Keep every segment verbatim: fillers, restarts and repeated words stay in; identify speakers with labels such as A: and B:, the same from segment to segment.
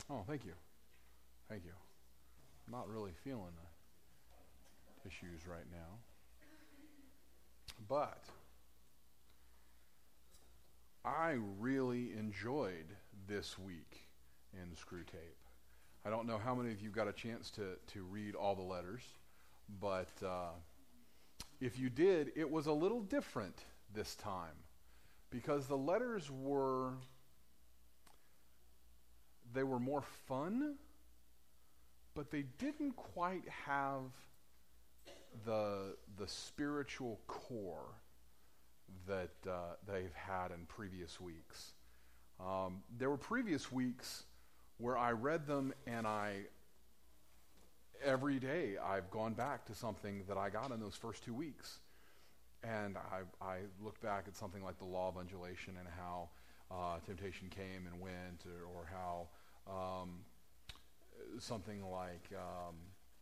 A: Oh, thank you. Thank you. I'm not really feeling the issues right now. But I really enjoyed this week in Screwtape. I don't know how many of you got a chance to, to read all the letters, but uh, if you did, it was a little different this time because the letters were, they were more fun, but they didn't quite have the the spiritual core that uh, they've had in previous weeks. Um, there were previous weeks where I read them and I, every day I've gone back to something that I got in those first two weeks. And I, I looked back at something like the law of undulation and how uh, temptation came and went, or, or how um, something like um,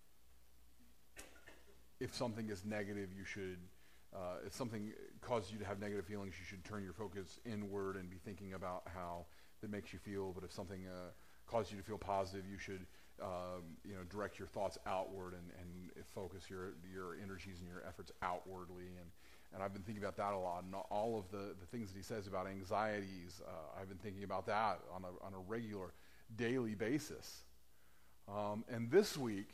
A: if something is negative, you should, uh, if something causes you to have negative feelings, you should turn your focus inward and be thinking about how it makes you feel. But if something uh, causes you to feel positive, you should, um, you know, direct your thoughts outward and, and focus your your energies and your efforts outwardly. And and I've been thinking about that a lot. And all of the, the things that he says about anxieties, uh, I've been thinking about that on a on a regular, daily basis. Um, and this week,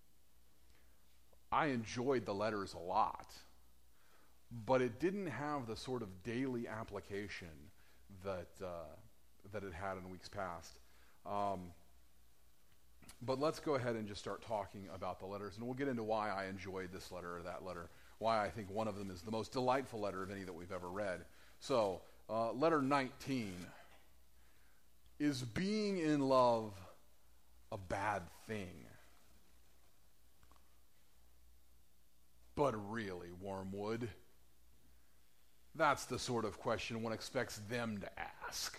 A: I enjoyed the letters a lot, but it didn't have the sort of daily application that uh, that it had in weeks past. Um, but let's go ahead and just start talking about the letters, and we'll get into why I enjoyed this letter or that letter, why I think one of them is the most delightful letter of any that we've ever read. So, uh, letter nineteen. Is being in love a bad thing? But really, Wormwood, that's the sort of question one expects them to ask.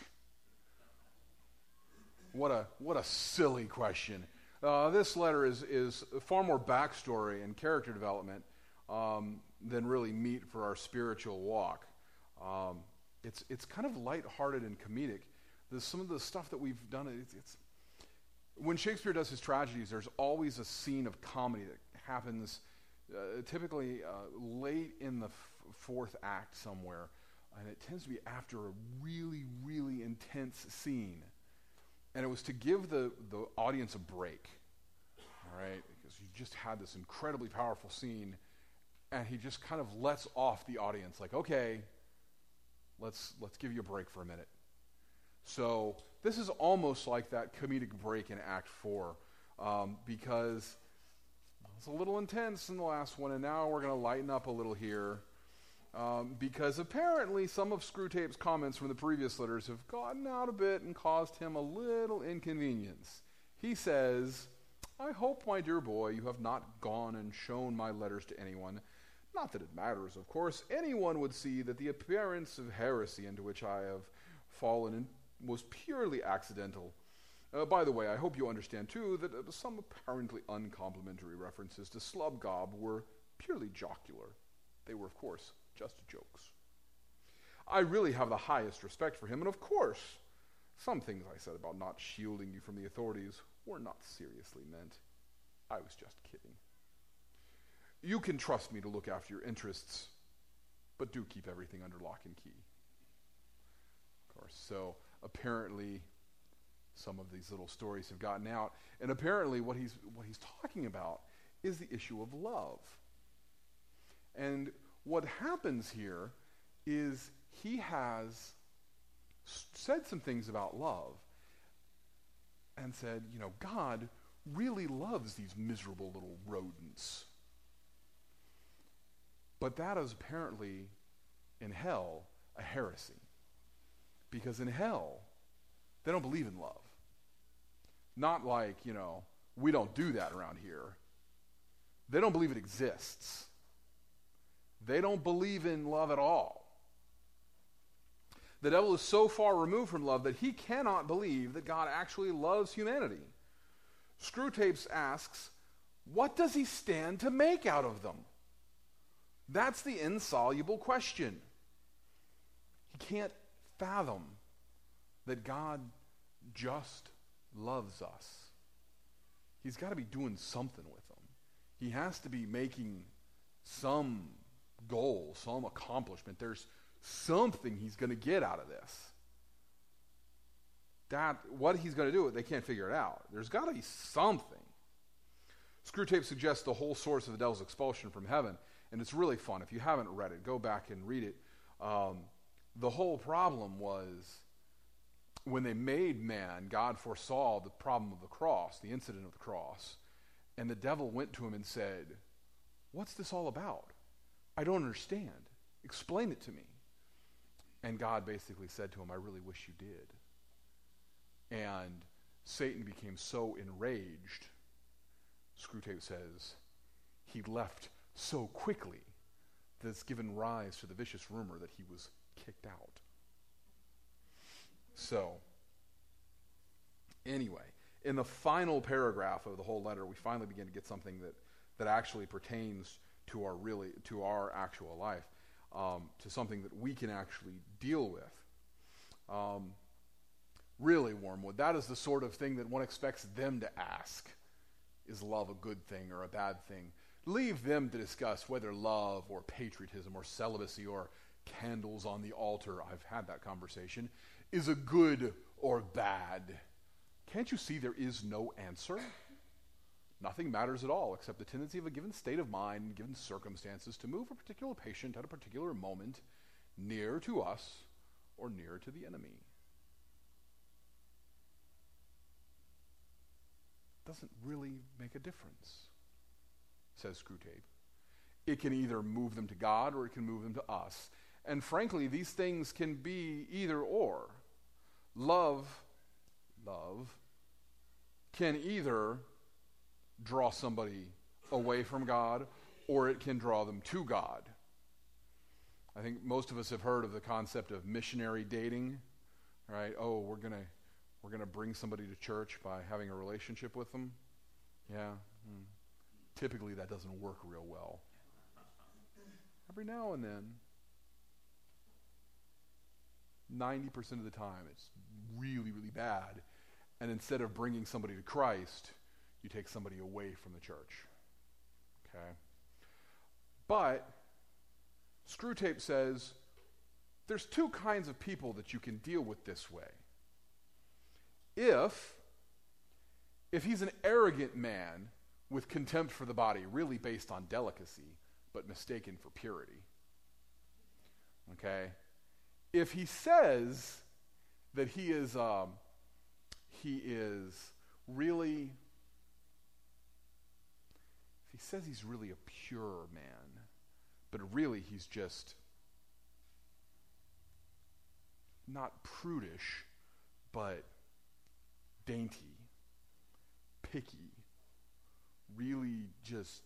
A: What a what a silly question. Uh, this letter is is far more backstory and character development um, than really meat for our spiritual walk. Um, it's it's kind of lighthearted and comedic. There's some of the stuff that we've done. It's, it's when Shakespeare does his tragedies, there's always a scene of comedy that happens. Uh, typically uh, late in the f- fourth act somewhere, and it tends to be after a really, really intense scene. And it was to give the, the audience a break, all right? Because you just had this incredibly powerful scene, and he just kind of lets off the audience, like, okay, let's let's give you a break for a minute. So this is almost like that comedic break in Act Four, um, because it's a little intense in the last one, and now we're going to lighten up a little here, um, because apparently some of Screwtape's comments from the previous letters have gotten out a bit and caused him a little inconvenience. He says, I hope, my dear boy, you have not gone and shown my letters to anyone. Not that it matters, of course. Anyone would see that the appearance of heresy into which I have fallen in was purely accidental. Uh, by the way, I hope you understand, too, that uh, some apparently uncomplimentary references to Slubgob were purely jocular. They were, of course, just jokes. I really have the highest respect for him, and of course, some things I said about not shielding you from the authorities were not seriously meant. I was just kidding. You can trust me to look after your interests, but do keep everything under lock and key. Of course, so apparently some of these little stories have gotten out, and apparently what he's what he's talking about is the issue of love. And what happens here is he has s- said some things about love and said, you know, God really loves these miserable little rodents. But that is apparently, in hell, a heresy. Because in hell, they don't believe in love. Not like, you know, we don't do that around here. They don't believe it exists. They don't believe in love at all. The devil is so far removed from love that he cannot believe that God actually loves humanity. Screwtapes asks, what does he stand to make out of them? That's the insoluble question. He can't fathom that God just loves us, he's got to be doing something with them. He has to be making some goal, some accomplishment. There's something he's going to get out of this. That, what he's going to do, they can't figure it out. There's got to be something. Screwtape suggests the whole source of the devil's expulsion from heaven, and it's really fun. If you haven't read it, go back and read it. Um, the whole problem was when they made man, God foresaw the problem of the cross, the incident of the cross, and the devil went to him and said, "What's this all about? I don't understand. Explain it to me." And God basically said to him, "I really wish you did." And Satan became so enraged, Screwtape says, he left so quickly that it's given rise to the vicious rumor that he was kicked out. So, anyway, in the final paragraph of the whole letter, we finally begin to get something that, that actually pertains to our really to our actual life, um, to something that we can actually deal with. Um, really, Wormwood, that is the sort of thing that one expects them to ask. Is love a good thing or a bad thing? Leave them to discuss whether love or patriotism or celibacy or candles on the altar, I've had that conversation, is a good or bad. Can't you see there is no answer? Nothing matters at all except the tendency of a given state of mind and given circumstances to move a particular patient at a particular moment near to us or near to the enemy. Doesn't really make a difference, says Screwtape. It can either move them to God or it can move them to us. And frankly, these things can be either or. Love, love, can either draw somebody away from God or it can draw them to God. I think most of us have heard of the concept of missionary dating, right? Oh, we're going to We're going to bring somebody to church by having a relationship with them. Yeah. Hmm. Typically that doesn't work real well. Every now and then, ninety percent of the time, it's really, really bad. And instead of bringing somebody to Christ, you take somebody away from the church. Okay? But Screwtape says there's two kinds of people that you can deal with this way. If, if he's an arrogant man with contempt for the body, really based on delicacy, but mistaken for purity. Okay? If he says that he is, um, he is really, if he says he's really a pure man, but really he's just not prudish, but dainty, picky, really just,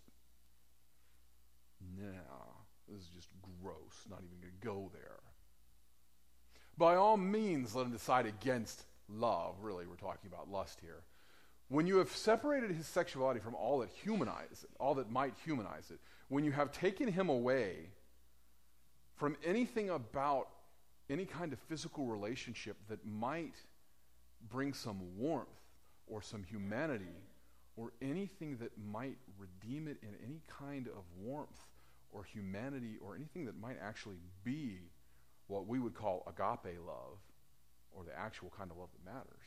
A: nah, this is just gross, not even going to go there. By all means, let him decide against love. Really, we're talking about lust here. When you have separated his sexuality from all that humanizes it, all that might humanize it, when you have taken him away from anything about any kind of physical relationship that might bring some warmth or some humanity or anything that might redeem it in any kind of warmth or humanity or anything that might actually be what we would call agape love or the actual kind of love that matters.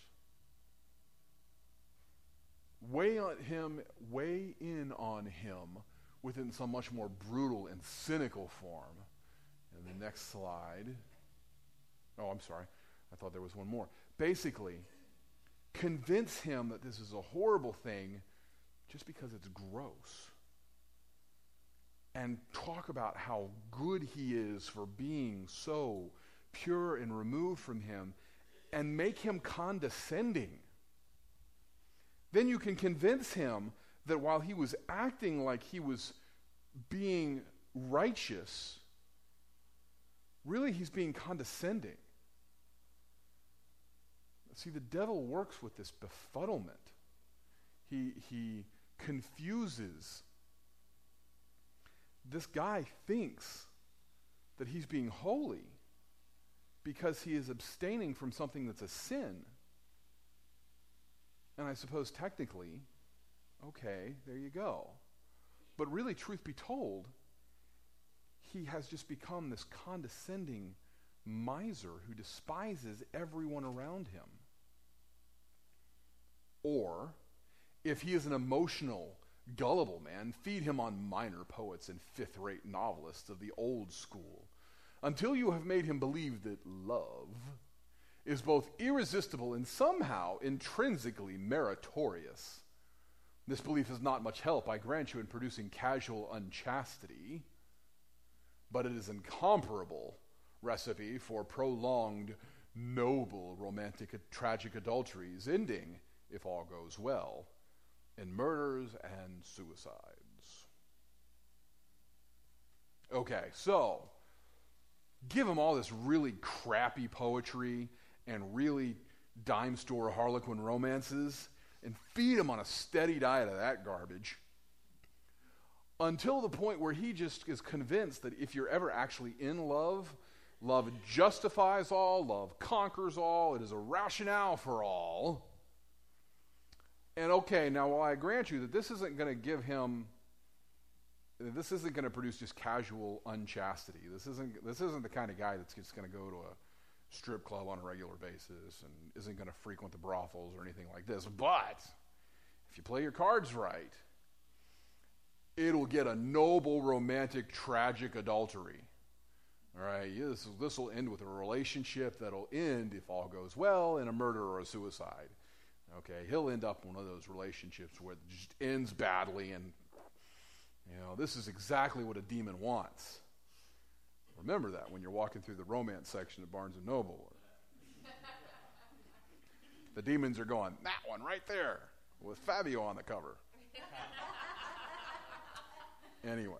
A: Weigh on him, weigh in on him within some much more brutal and cynical form. And the next slide. Oh, I'm sorry. I thought there was one more. Basically, convince him that this is a horrible thing just because it's gross. And talk about how good he is for being so pure and removed from him, and make him condescending. Then you can convince him that while he was acting like he was being righteous, really he's being condescending. See, the devil works with this befuddlement. He, he confuses. This guy thinks that he's being holy because he is abstaining from something that's a sin. And I suppose technically, okay, there you go. But really, truth be told, he has just become this condescending miser who despises everyone around him. Or, if he is an emotional, gullible man, feed him on minor poets and fifth-rate novelists of the old school, until you have made him believe that love is both irresistible and somehow intrinsically meritorious. This belief is not much help, I grant you, in producing casual unchastity, but it is incomparable recipe for prolonged, noble, romantic, tragic adulteries, ending, if all goes well, in murders and suicides. Okay, so, give him all this really crappy poetry and really dime store Harlequin romances, and feed him on a steady diet of that garbage, until the point where he just is convinced that if you're ever actually in love, love justifies all, love conquers all, it is a rationale for all. And okay, now while I grant you that this isn't going to give him, this isn't going to produce just casual unchastity. This isn't this isn't the kind of guy that's just going to go to a strip club on a regular basis and isn't going to frequent the brothels or anything like this. But if you play your cards right, it'll get a noble, romantic, tragic adultery. All right, this this will end with a relationship that'll end, if all goes well, in a murder or a suicide. Okay, he'll end up in one of those relationships where it just ends badly, and you know this is exactly what a demon wants. Remember that when you're walking through the romance section at Barnes and Noble. The demons are going, that one right there, with Fabio on the cover. Anyway.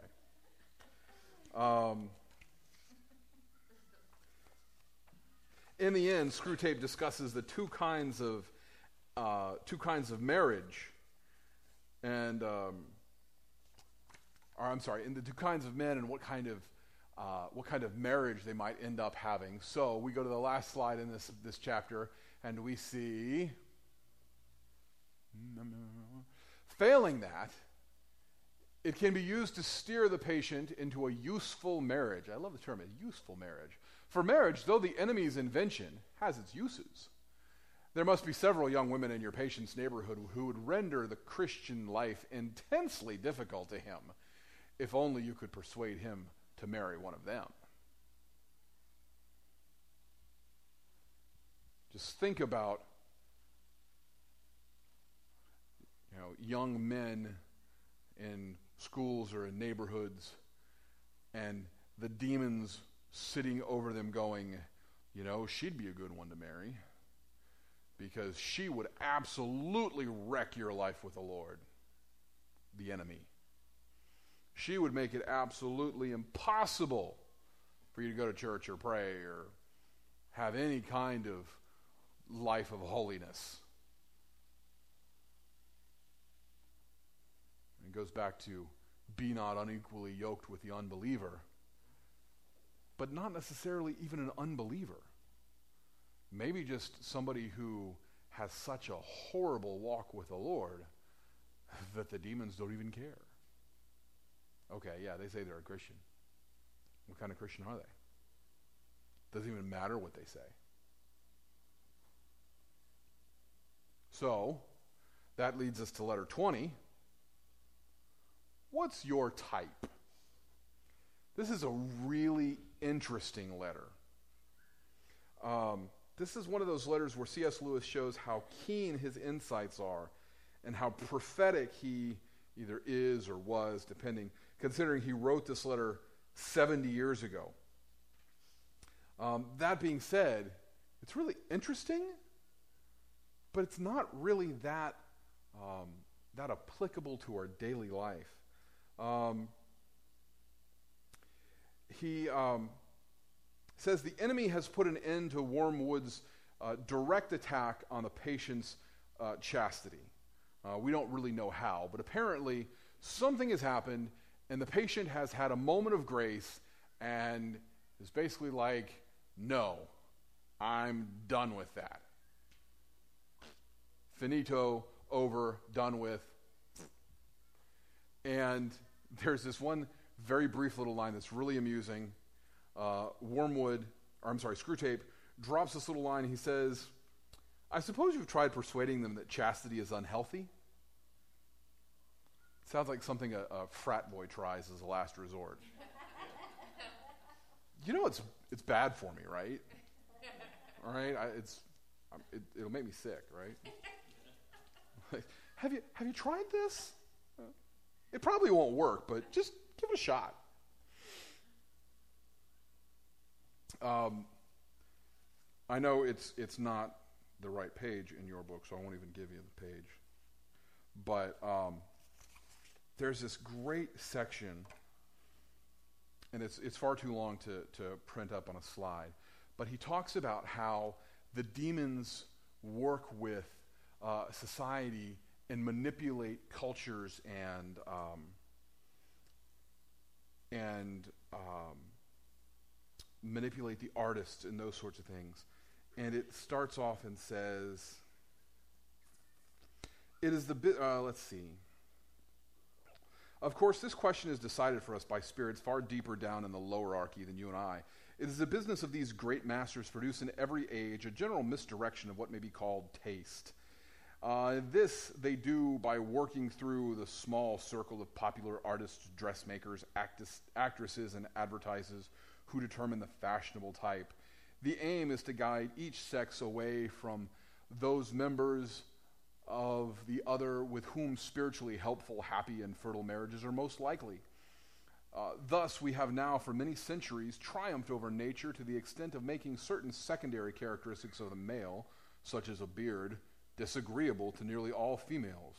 A: Um, in the end, Screwtape discusses the two kinds of uh, two kinds of marriage, and um, or I'm sorry, in the two kinds of men and what kind of uh, what kind of marriage they might end up having. So we go to the last slide in this this chapter, and we see, failing that, it can be used to steer the patient into a useful marriage. I love the term, a useful marriage. For marriage, though the enemy's invention has its uses, there must be several young women in your patient's neighborhood who would render the Christian life intensely difficult to him, if only you could persuade him to marry one of them. Just think about, you know, young men in schools or in neighborhoods, and the demons sitting over them going, you know, she'd be a good one to marry because she would absolutely wreck your life with the Lord, the enemy. She would make it absolutely impossible for you to go to church or pray or have any kind of life of holiness. It goes back to be not unequally yoked with the unbeliever, but not necessarily even an unbeliever. Maybe just somebody who has such a horrible walk with the Lord that the demons don't even care. Okay, yeah, they say they're a Christian. What kind of Christian are they? Doesn't even matter what they say. So, that leads us to letter twenty. What's your type? This is a really interesting letter. Um, this is one of those letters where C S Lewis shows how keen his insights are and how prophetic he either is or was, depending, considering he wrote this letter seventy years ago. Um, that being said, it's really interesting, but it's not really that um, that applicable to our daily life. Um, he um, says the enemy has put an end to Wormwood's uh, direct attack on the patient's uh, chastity. Uh, we don't really know how, but apparently something has happened, and the patient has had a moment of grace and is basically like, no, I'm done with that. Finito, over, done with. And there's this one very brief little line that's really amusing. Uh, Wormwood, or I'm sorry, Screwtape, drops this little line. He says, I suppose you've tried persuading them that chastity is unhealthy? Sounds like something a, a frat boy tries as a last resort. You know it's it's bad for me, right? All right, I, it's it, it'll make me sick, right? Like, have you have you tried this? Uh, it probably won't work, but just give it a shot. Um, I know it's it's not the right page in your book, so I won't even give you the page. But um, there's this great section, and it's it's far too long to, to print up on a slide, but he talks about how the demons work with uh, society and manipulate cultures and um, and um, manipulate the artists and those sorts of things. And it starts off and says, it is the, bi- uh, let's see. Of course, this question is decided for us by spirits far deeper down in the lower archy than you and I. It is the business of these great masters to produce in every age a general misdirection of what may be called taste. Uh, this they do by working through the small circle of popular artists, dressmakers, actis- actresses, and advertisers who determine the fashionable type. The aim is to guide each sex away from those members of the other with whom spiritually helpful, happy, and fertile marriages are most likely. Uh, thus, we have now for many centuries triumphed over nature to the extent of making certain secondary characteristics of the male, such as a beard, disagreeable to nearly all females.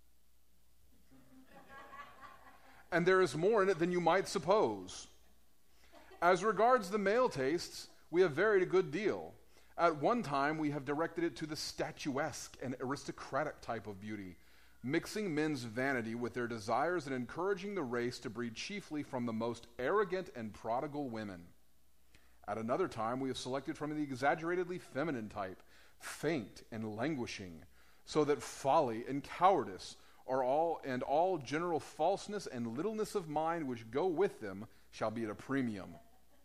A: And there is more in it than you might suppose. As regards the male tastes, we have varied a good deal. At one time, we have directed it to the statuesque and aristocratic type of beauty, mixing men's vanity with their desires and encouraging the race to breed chiefly from the most arrogant and prodigal women. At another time, we have selected from the exaggeratedly feminine type, faint and languishing, so that folly and cowardice are all, and all general falseness and littleness of mind which go with them shall be at a premium.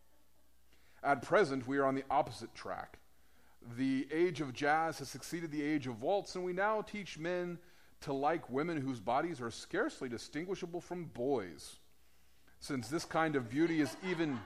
A: At present, we are on the opposite track. The age of jazz has succeeded the age of waltz, and we now teach men to like women whose bodies are scarcely distinguishable from boys. Since this kind of beauty is even...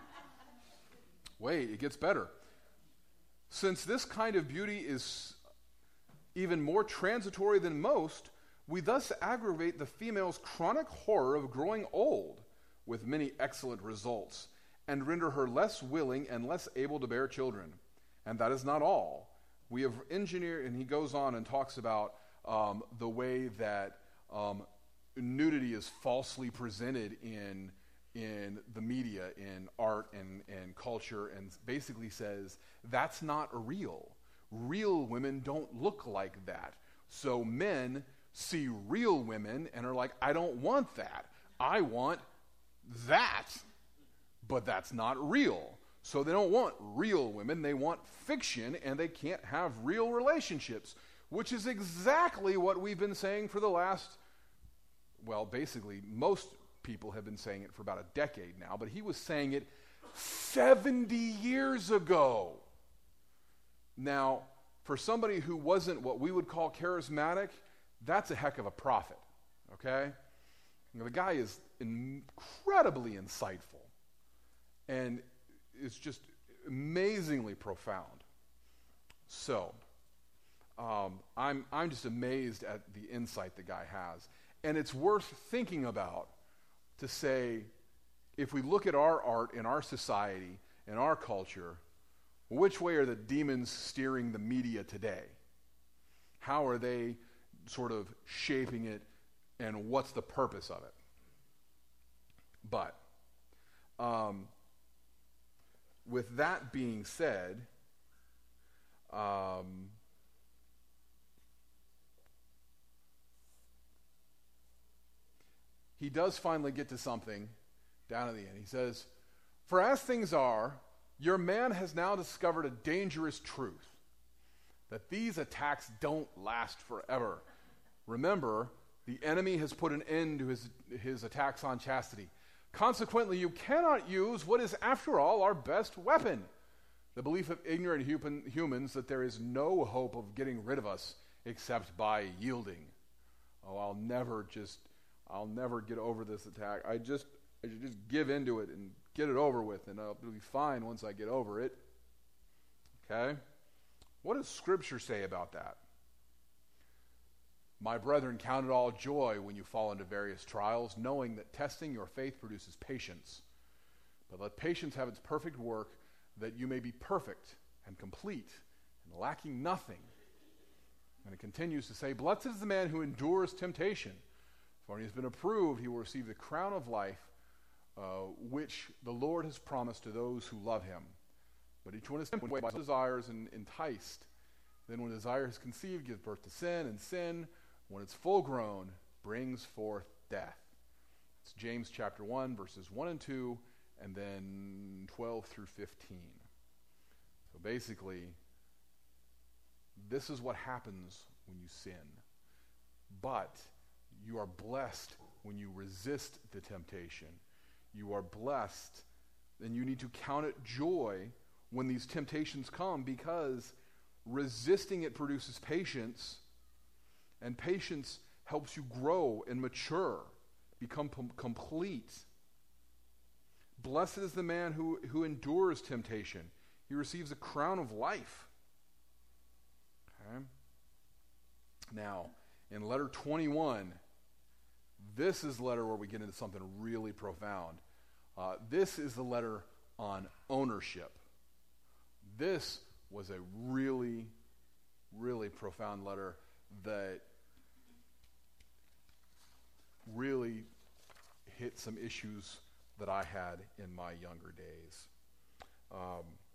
A: Wait, it gets better. Since this kind of beauty is even more transitory than most, we thus aggravate the female's chronic horror of growing old, with many excellent results, and render her less willing and less able to bear children. And that is not all. We have engineered, and he goes on and talks about um, the way that um, nudity is falsely presented in in the media, in art and, and culture, and basically says, that's not real. Real women don't look like that. So men see real women and are like, I don't want that. I want that. But that's not real. So they don't want real women, they want fiction, and they can't have real relationships, which is exactly what we've been saying for the last, well, basically, most people have been saying it for about a decade now, but he was saying it seventy years ago. Now, for somebody who wasn't what we would call charismatic, that's a heck of a prophet, okay? Now, the guy is incredibly insightful, and it's just amazingly profound. So, um, I'm I'm just amazed at the insight the guy has. And it's worth thinking about to say, if we look at our art in our society, in our culture, which way are the demons steering the media today? How are they sort of shaping it, and what's the purpose of it? But, um, with that being said, um, he does finally get to something down at the end. He says, for as things are, your man has now discovered a dangerous truth, that these attacks don't last forever. Remember, the enemy has put an end to his, his attacks on chastity. Consequently, you cannot use what is, after all, our best weapon, the belief of ignorant human, humans that there is no hope of getting rid of us except by yielding. Oh, I'll never just, I'll never get over this attack. I just, I should just give into it and get it over with, and I'll be fine once I get over it. Okay? What does Scripture say about that? My brethren, count it all joy when you fall into various trials, knowing that testing your faith produces patience. But let patience have its perfect work, that you may be perfect and complete and lacking nothing. And it continues to say, blessed is the man who endures temptation, for when he has been approved, he will receive the crown of life, uh, which the Lord has promised to those who love him. But each one is tempted by desires and enticed. Then when desire is conceived, gives birth to sin, and sin, when it's full grown, brings forth death. It's James chapter one, verses one and two, and then twelve through fifteen. So basically, this is what happens when you sin. But you are blessed when you resist the temptation. You are blessed, and you need to count it joy when these temptations come, because resisting it produces patience, and patience helps you grow and mature, become p- complete. Blessed is the man who, who endures temptation. He receives a crown of life. Okay? Now, in letter twenty-one, this is the letter where we get into something really profound. Uh, this is the letter on ownership. This was a really, really profound letter that really hit some issues that I had in my younger days. Um,